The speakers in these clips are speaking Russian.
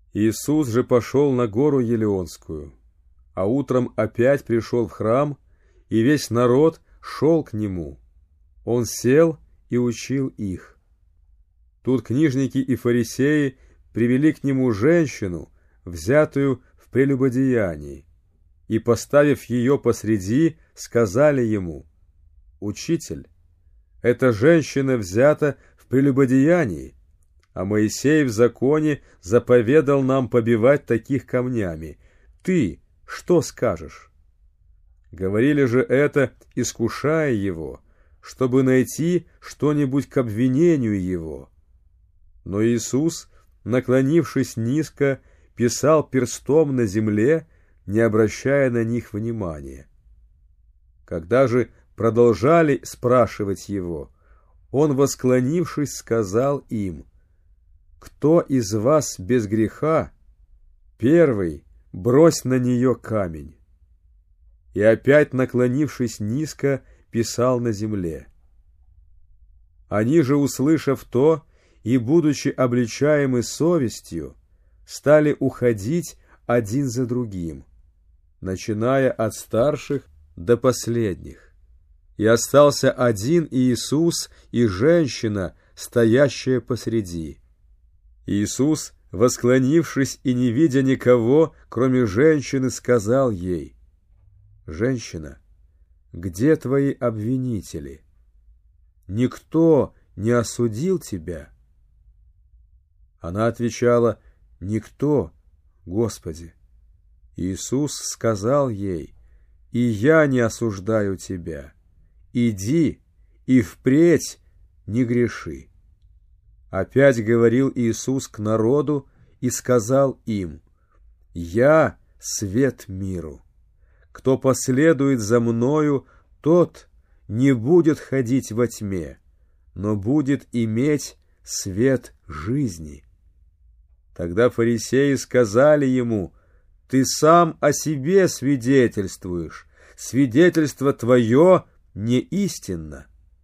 Иисус же пошел на гору Елеонскую, а утром опять пришел в храм, и весь народ шел к нему. Он сел и учил их. Тут книжники и фарисеи привели к нему женщину, взятую в прелюбодеянии, и, поставив ее посреди, сказали ему: «Учитель, эта женщина взята в прелюбодеянии, а Моисей в законе заповедал нам побивать таких камнями. Ты что скажешь?» Говорили же это, искушая его, чтобы найти что-нибудь к обвинению его. Но Иисус, наклонившись низко, писал перстом на земле, не обращая на них внимания. Когда же продолжали спрашивать его, он, восклонившись, сказал им: «Кто из вас без греха, первый брось на нее камень». И опять, наклонившись низко, писал на земле. Они же, услышав то и будучи обличаемы совестью, стали уходить один за другим, начиная от старших до последних. И остался один Иисус и женщина, стоящая посреди. Иисус, восклонившись и не видя никого, кроме женщины, сказал ей: «Женщина, где твои обвинители? Никто не осудил тебя?» Она отвечала: «Никто, Господи». Иисус сказал ей: «И я не осуждаю тебя. Иди и впредь не греши». Опять говорил Иисус к народу и сказал им: «Я свет миру. Кто последует за Мною, тот не будет ходить во тьме, но будет иметь свет жизни». Тогда фарисеи сказали ему: «Ты сам о себе свидетельствуешь, свидетельство твое не истинно».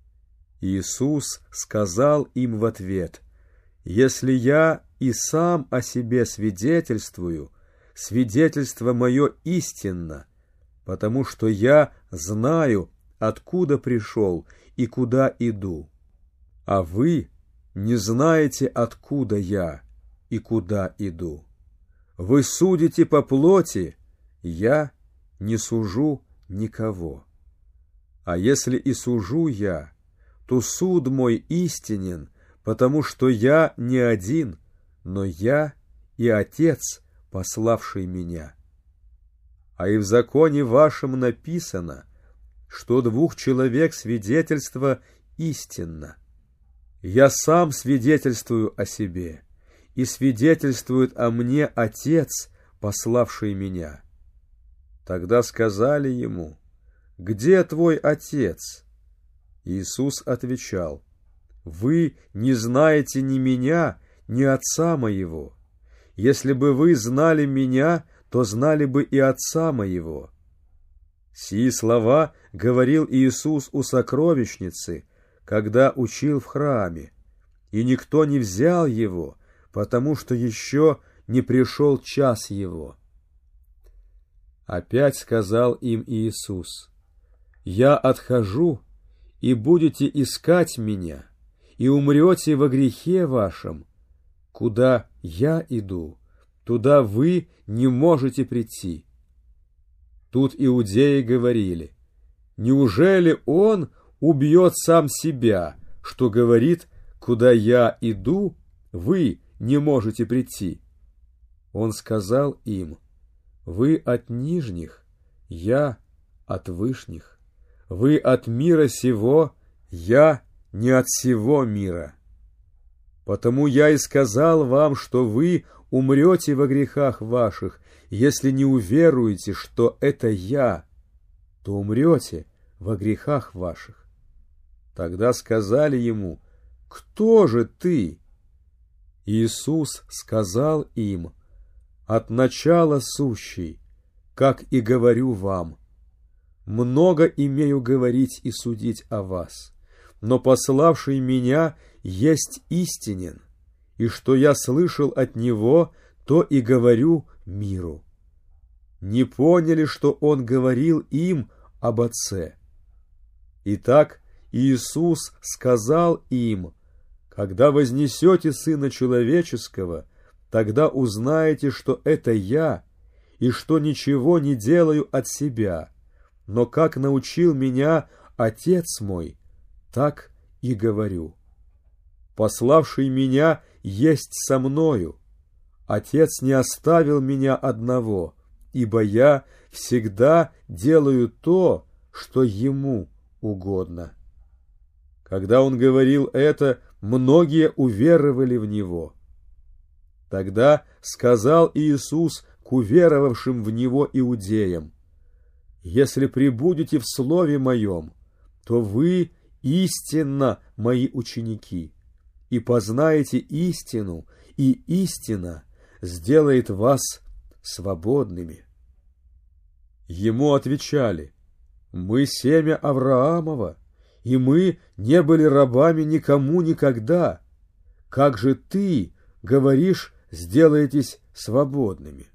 Иисус сказал им в ответ: «Если я и сам о себе свидетельствую, свидетельство мое истинно, потому что я знаю, откуда пришел и куда иду. А вы не знаете, откуда я и куда иду. Вы судите по плоти, я не сужу никого. А если и сужу я, то суд мой истинен, потому что я не один, но я и Отец, пославший меня. А и в законе вашем написано, что 2 человек свидетельство истинно. Я сам свидетельствую о себе, и свидетельствует о мне Отец, пославший меня». Тогда сказали ему: «Где твой Отец?» Иисус отвечал: «Вы не знаете ни меня, ни Отца моего. Если бы вы знали меня, то знали бы и Отца моего». Сии слова говорил Иисус у сокровищницы, когда учил в храме, и никто не взял его, потому что еще не пришел час его. Опять сказал им Иисус: «Я отхожу, и будете искать меня, и умрете во грехе вашем. Куда я иду, туда вы не можете прийти». Тут иудеи говорили: «Неужели он убьет сам себя, что говорит: куда я иду, вы не можете прийти?» Он сказал им: «Вы от нижних, я от вышних. Вы от мира сего, я не от сего мира. Потому я и сказал вам, что вы умрете во грехах ваших, если не уверуете, что это я, то умрете во грехах ваших». Тогда сказали ему: «Кто же ты?» Иисус сказал им: «От начала сущий, как и говорю вам. Много имею говорить и судить о вас, но пославший меня есть истинен, и что я слышал от него, то и говорю миру. Не поняли, что он говорил им об Отце. Итак, Иисус сказал им: «Когда вознесете Сына Человеческого, тогда узнаете, что это Я, и что ничего не делаю от себя, но как научил меня Отец мой, так и говорю. Пославший меня есть со мною. Отец не оставил меня одного, ибо я всегда делаю то, что ему угодно». Когда он говорил это, многие уверовали в него. Тогда сказал Иисус к уверовавшим в него иудеям: «Если пребудете в слове моем, то вы истинно мои ученики, и познаете истину, и истина сделает вас свободными». Ему отвечали: «Мы семя Авраамова, и мы не были рабами никому никогда. Как же ты говоришь, сделаетесь свободными?»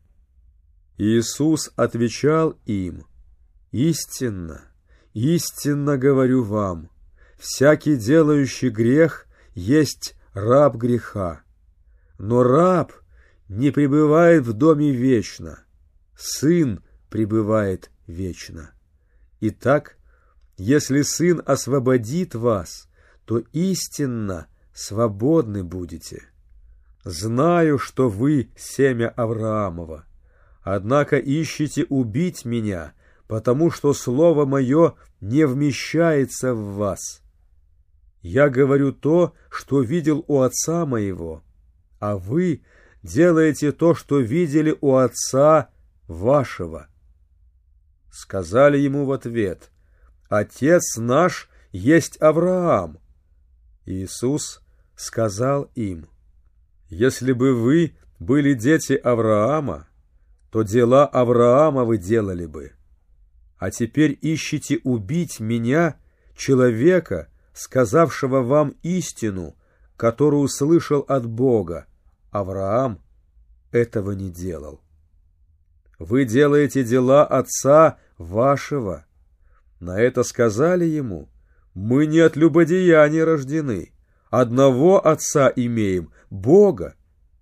Иисус отвечал им: «Истинно, истинно говорю вам, всякий делающий грех есть раб греха. Но раб не пребывает в доме вечно, сын пребывает вечно. Итак, если Сын освободит вас, то истинно свободны будете. Знаю, что вы семя Авраамова, однако ищете убить меня, потому что слово мое не вмещается в вас. Я говорю то, что видел у отца моего, а вы делаете то, что видели у отца вашего». Сказали ему в ответ: «Отец наш есть Авраам». Иисус сказал им: «Если бы вы были дети Авраама, то дела Авраама вы делали бы. А теперь ищете убить меня, человека, сказавшего вам истину, которую услышал от Бога. Авраам этого не делал. Вы делаете дела отца вашего». На это сказали ему: «Мы не от любодеяния рождены, одного отца имеем, Бога».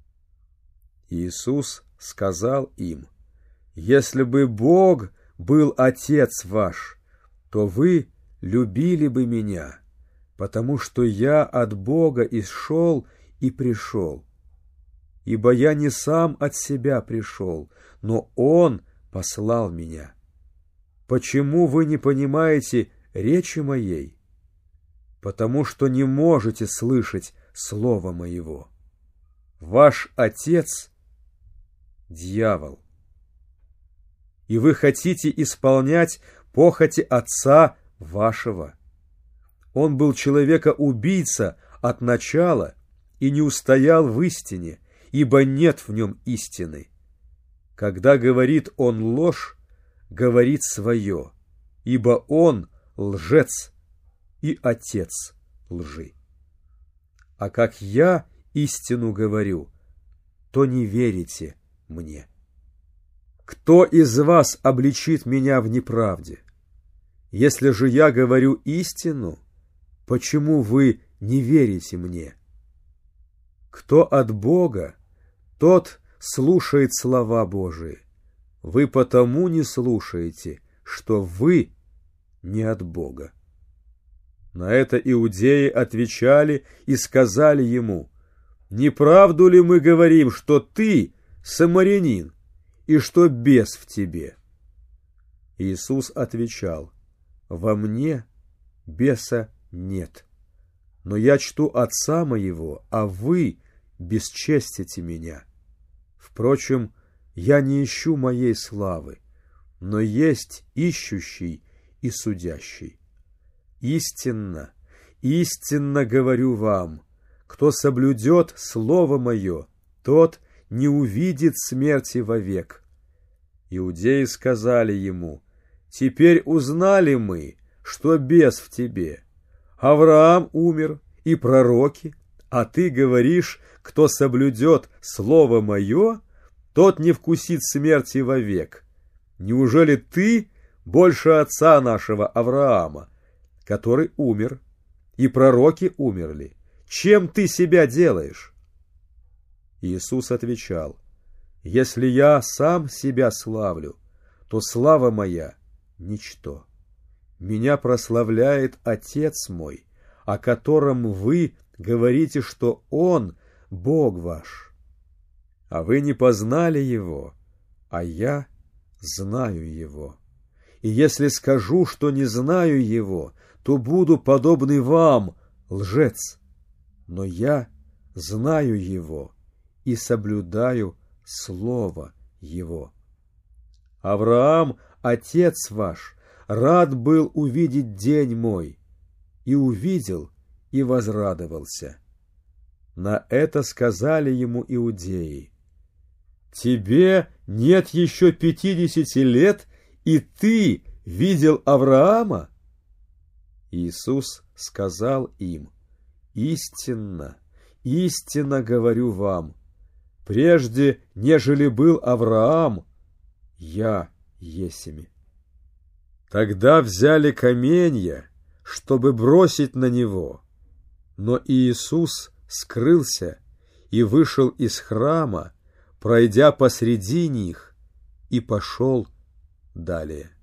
Иисус сказал им: «Если бы Бог был Отец ваш, то вы любили бы меня, потому что я от Бога исшел и пришел. Ибо я не сам от себя пришел, но Он послал меня. Почему вы не понимаете речи моей? Потому что не можете слышать слова моего. Ваш отец — дьявол, и вы хотите исполнять похоти отца вашего. Он был человека-убийца от начала и не устоял в истине, ибо нет в нем истины. Когда говорит он ложь, говорит свое, ибо он лжец и отец лжи. А как я истину говорю, то не верите мне. Кто из вас обличит меня в неправде? Если же я говорю истину, почему вы не верите мне? Кто от Бога, тот слушает слова Божии. Вы потому не слушаете, что вы не от Бога». На это иудеи отвечали и сказали ему: «Не правду ли мы говорим, что ты самарянин, и что бес в тебе?» Иисус отвечал: «Во мне беса нет, но я чту Отца моего, а вы бесчестите меня. Впрочем, я не ищу моей славы, но есть ищущий и судящий. Истинно, истинно говорю вам, кто соблюдет слово мое, тот не увидит смерти вовек». Иудеи сказали ему: «Теперь узнали мы, что бес в тебе. Авраам умер, и пророки, а ты говоришь, кто соблюдет слово мое, тот не вкусит смерти вовек. Неужели ты больше отца нашего Авраама, который умер, и пророки умерли? Чем ты себя делаешь?» Иисус отвечал: «Если я сам себя славлю, то слава моя — ничто. Меня прославляет Отец мой, о котором вы говорите, что Он — Бог ваш. А вы не познали Его, а я знаю Его. И если скажу, что не знаю Его, то буду подобный вам, лжец. Но я знаю Его и соблюдаю Слово Его. Авраам, отец ваш, рад был увидеть день мой, и увидел, и возрадовался». На это сказали ему иудеи: «Тебе нет еще 50 лет, и ты видел Авраама?» Иисус сказал им: «Истинно, истинно говорю вам, прежде нежели был Авраам, я есмь». Тогда взяли каменья, чтобы бросить на него, но Иисус скрылся и вышел из храма, пройдя посреди них, и пошел далее.